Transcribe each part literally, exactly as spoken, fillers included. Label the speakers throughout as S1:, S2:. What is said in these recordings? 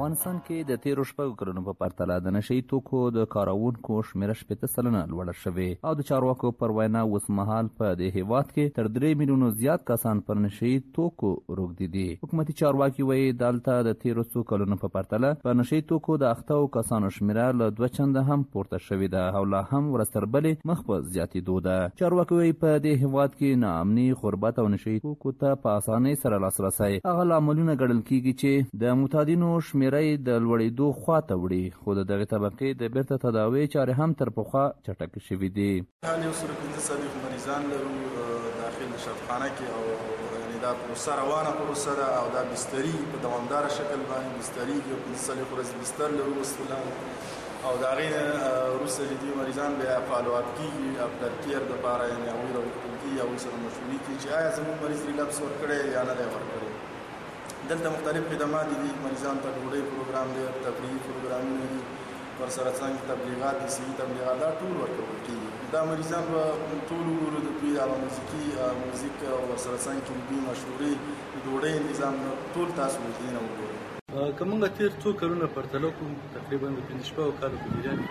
S1: افغانستان کې د تیرو شپږو کلونو په پرتله د نشه یي توکو د کارونکو شمېره شپېته سلنه لوړه شوې او د چارواکو پر وینا اوس مهال په دې هیواد کې تر درې میلیونو زیات کسان پر نشه یي توکو روږدي دي. حکومتي چارواکي وایي دلته د تیرو څو کلونو په پرتله په نشه یي توکو د اخته کسانو شمېره له دوه چنده هم پورته شوې ده او لا هم ورځ تر بلې مخ په زیاتېدو ده. چارواکي وایي په دې هیواد کې ناامني، غربت او نشه یي توکو ته په اسانۍ سره لاسرسی هغه لاملونه ګڼل کېږي چې د معتادینو شمېره یې د لوړېدو خواته وړي، خو د دغې طبقې د بیرته تداوۍ چارې هم تر پخوا چټکې شوي دي.
S2: حال یو سل پنځه څلوېښت مریضان لرو داخل د شفاخانه کې او یعنې دا پروسه روانه پروسه ده او دا بستري په دوامداره شکل باندې بستري یو پنځه څلوېښت ورځې بستر لرو بسم او د هغې نه وروسته چې دوی مریضان بیا فالو اپ کېږي افټر کیر دپاره یعنې هغوی راوښتل کېږي هغوی سره مشورې کېږي چې آیا زموږ مریض ریلپس ورکړی یا نه دی ورکړی. دلته مختلف خدمات دي، مریضانو ته ډوډۍ پروګرام دی، تفریحي پروګرامونه دي، ورسره څنګه تبلیغات دي، صحي تبلیغات دا ټول ورکول کېږي. دا مریضان به ټول وګورو د دوی هغه موسیقي موزیک ورسره څنګه کې دوی مشورې د ډوډۍ نظام ټول تاسو ورته نه وګورئ.
S3: که موږ تېر څو کلونه پرتله کړو تقریبا د پنځه شپږو کالو په جریان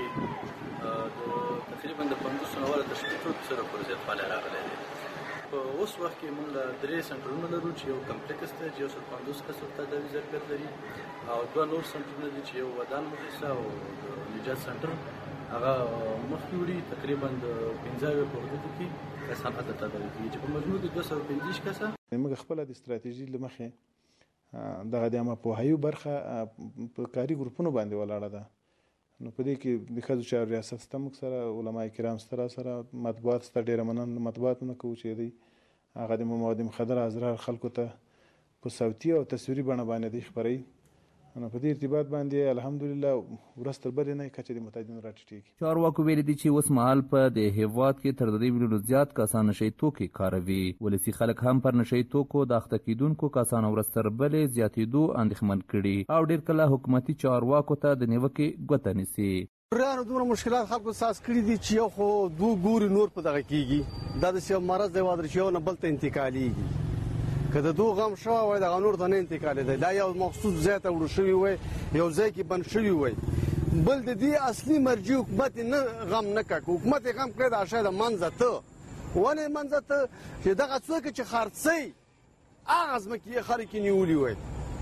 S3: کې تقریبا د پنځوسو نه ورته شپېتو سره پورې زیاتوالی راغلی دی. په اوس وخت کې موږ درې سنټرونه لرو چې یو کمپلیکس دی چې یو سل پنځوس کسو تداوي ظرفیت لري او دوه نور سنټرونه دي چې یو ودان مدرسه او د نجات سنټر هغه مخکې وړي تقریبا د پنځه اویا په حدودو کې کسان هلته تداوي کېږي چې په مجموع کې دوه سوه پنځه دېرش کسه.
S4: موږ خپله د ستراتیژي له مخې دغه د عامه پوهاوي برخه په کاري ګروپونو باندې ولاړه ده. نو په دې کې د ښځو چارو ریاست شته، موږ سره علما کرام شته، سره مطبوعات شته. ډېره مننه مطبوعاتونه کوو چې دوی هغه د مواد مخدره ازرار خلکو ته په صوتي او تصویري بڼه باندې دوی خپروي. نو په دې ارتباط باندې الحمدلله ورځ تر بلې نه کچه د معتادینو راټیټېږي.
S1: چارواکو ویلي دي چې اوس مهال په دې هیواد کې تر درې میلیونو زیات کسان نشه یي توکي کاروي. ولسي خلک هم پر نشه یي توکو د اخته کېدونکو کسانو ورځ تر بلې زیاتېدو اندېښمن کړي او ډېر کله حکومتي چارواکو ته د نیوکې ګوته نیسي.
S5: ریانو دومره مشکلات خلکو ساس کړي دي چې یو خو دو ګوري نور په دغه کېږي. دا د یو مرض دی وادر چې یو نه بل ته انتقالېږي. که د دو غم شوی وای دغه نور ته نه انتقالېدی. دا یو مخصوص ځای ته وړو شوي وای، یو ځای کې بند شوي وای. بل د دې اصلي مرجع حکومت نه غم نه کړ. حکومت یې غم کړی دا شی د منځه ته ولې منځه ته چې دغه څوک چې خرڅوي هغه ځمکې یې خلک یې نیولي وای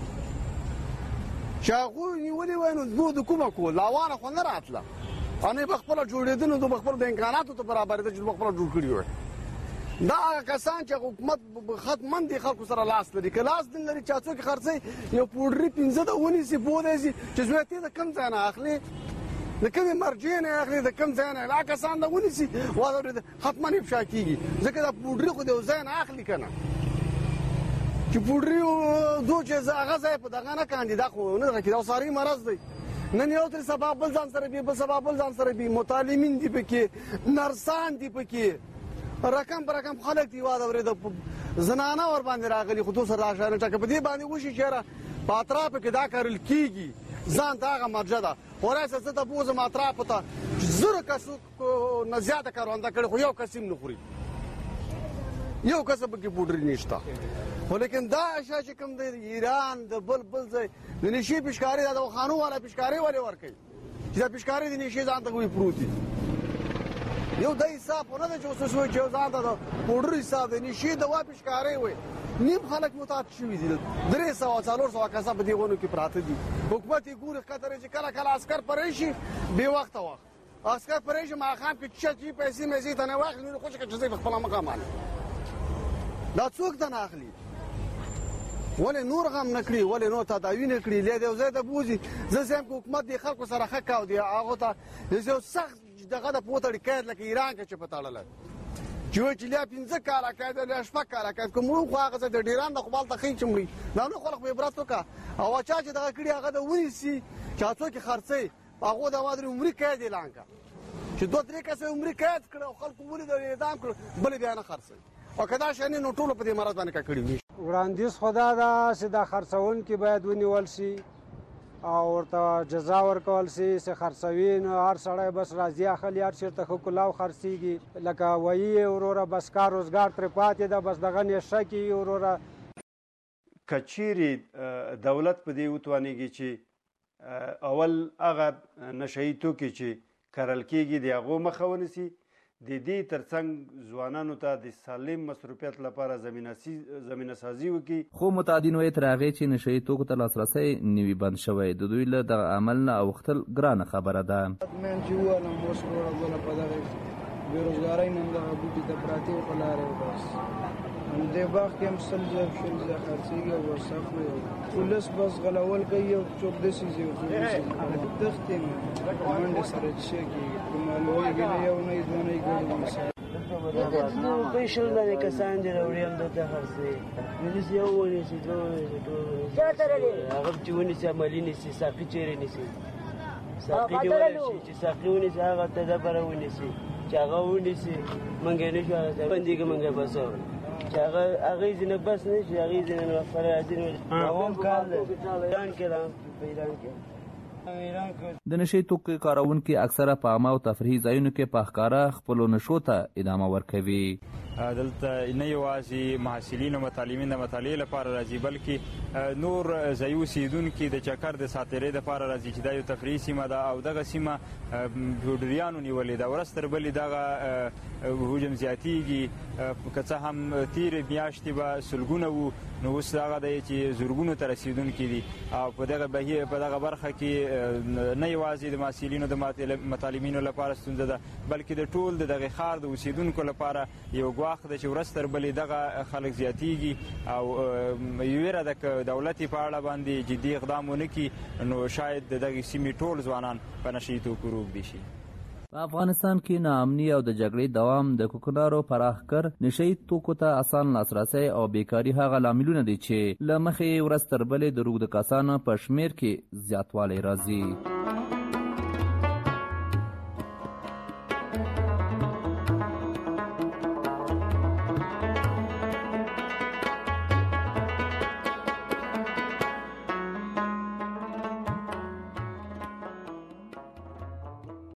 S5: چې هغوی نیولي وای نو دوی د کومه کول لاوانه خو نه راتله او نه به خپله جوړېده نو دوی به خپله د امکاناتو ته برابرېده چې دوی به خپله جوړ کړي وای. دا هغه کسان چې حکومت خدمت دي خلکو سره لاس لري، که لاس دې لري چا څوک خرڅوي یو پوډري پنځه ته ونیسي پوهدی سي چې زوی ته د کوم ځای نه اخلي، د کومې مرجع نه اخلي، د کوم ځای نه هغه کسان د ونیسي واورېده حتما یې افشا کېږي. ځکه دا پوډري خو د یو ځای نه اخلي که نه چې پوډري دو چې هغه ځای په دغه نه کاندي دا خو نه دغه کېږي. دا ساري مرض دی. نن یو ترې سبا بل ځان سره بي، بل سبا بل ځان سره بي، متعلمین دي پکې، نرسان دي پکې، رقم پر رقم خلک دی واده ورېده زنانه ور باندې راغلي. خو دوی سره راشانه ټکه په دې باندې وشي چې یاره په اطرافو کې دا کرل کېږي ځان ته هغه مرجع ده. خو راسه زه ته بوځم اطرافو ته زرو کسو نه زیاته کرونده کړې خو یو کس هم نه خوري، یو کس پکې پوډري نشته. خو لیکن دا اشیا چې کوم دی ایران د بل بل ځای د نشې پشکاري دا د خانو والا پشکاري ولې ورکوي چې دا پشکاري د نشې ځان ته وي پروت دي. یو د حساب نه ده چې اوس وایي چې ځان ته د پوډر حساب دی، نشي دوا پشکارۍ وایي. نیم خلک معتاد شوي دي، درې سوه څلور سوه کسه په دې غونو کې پراته دي. حکومت یې ګوري ښکته چې کله کله عسکر پرې شي بې وخته وخت عسکر پرې شي ماښام کې چچې پیسې میسې ته نه واخلي نو خوشې کړه چې زه په خپله مه غمانه. دا څوک ته نه اخلي؟ ولې نور غم نه کړي، ولې نور تداوي نه کړي؟ لی د یو ځای ته بوځي. زه سم که حکومت دې خلکو سره ښه کاو دی هغو ته یو سخت دغه د پوتړي قید لکه ایران کې چې په تړلی چې وایي چې لیا پنځه کاله قید لیا شپږ کاله قید که مړ خو هغه ځای د ډیران د خو بالته ښیي چې مړي دا نو خلک به عبرت وکړه. او چا چې دغه کړي هغه د ونیسي چې هغه څوک یې خرڅوي هغو د هغه د عمري قید اعلان کړه چې دوه درې کسه عمري قید کړه او خلکو ولیدل اعدام کړه بل بیا نه خرڅوي. او که دا شی نه نو ټولو په دې مرض باندې ککړي وي.
S6: وړاندیز خو دا ده چې دا خرڅوونکي باید ونیول شي او ورته جزا ورکول شي چې خرڅوي نو هر سړی بس راځي اخلي هر چېرته ښه کلاو خرڅېږي لکه وایي وروره بس کار روزګار ترې پاتې ده بس دغه نشه کوي وروره.
S7: که چیرې دولت په دې وتوانېږي چې اول هغه نشهي توکي چې کرل کېږي د هغو مخه ونیسي. د دې ترڅنګ ځوانانو ته د سالم مصروفیت لپاره زمینه سازي وکړي.
S1: خو متعدین وایي تر هغې چې نشهي توکو ته لاسرسی نوي بند شوی د دوی له دغه عمل نه اوښتل ګرانه خبره ده.
S8: مین چې ووالم اوس وروړه بله په دغه بېروزګارۍ نه همدغه بوټي ته پراتې وو په لارې و بس همدې باغ کې هم سل زره شل زره خرڅېږي او ورڅ اخلو پولیس بس غلول کوي او څوک داسې ځي او څوک داسې تښتي نو منډې سره چې شی کېږي که معلومېږي نه یو نه دوه نه ګډ مسله دلته روپۍ شل دانې کسان دي راوړي همدلته خرڅوي پولیس یو ونیسي دوه ونیسي ټول ونیسي هغه چې ونیسي عملي نیسي ساقي چیرې نیسي ساقي دې ونیسي چې ساقي ونیسي هغه ته دبره ونیسي چې هغه ونیسي منګی نه شو هغه ته بندېږي منګی بسو چې هغه هغې ځینې بس نه شي هغې ځینې نو فرازي دوام کار دی ایران کې دا په ایران کې
S1: د نشهي توکو کاروونکي اکثره په عامه او تفریحي ځایونو کې په ښکاره خپلو نشو ته ادامه ورکوي.
S9: دلته نه یوازې محصلین او متعلمین د مطالعې لپاره راځي بلکې نور ځایي اوسېدونکي د چکر د ساتېرۍ دپاره راځي چې دا یو تفریحي سیمه ده او دغه سیمه بوډریانو نیولې ده. ورځ تر بلې دغه حجم زیاتېږي که څه هم تېرې میاشتې به سلګونه وو نو اوس هغه دی چې زرګونو ته رسېدونکي دي او په دغه بهیر په دغه برخه کې نه یوازې د محصلینو د متعلمینو لپاره ستونزه ده بلکې د ټول د دغه ښار د اوسېدونکو لپاره یو ګواښ ده چې ورځ تر بلې دغه خلک زیاتېږي او ویره ده که دولت یې په اړه باندې جدي اقدام ونه کړي نو شاید د دغې سیمې ټول ځوانان په نشهي توکو روږدي شي.
S1: په افغانستان کې ناامني او د جګړې دوام د کوکنارو پراخ کر نشهي توکو ته اسان لاسرسی او بیکاري هغه لاملونه دي چې له مخې ورځ تر بلې د روږده کسانو په شمېر کې زیاتوالی راځي.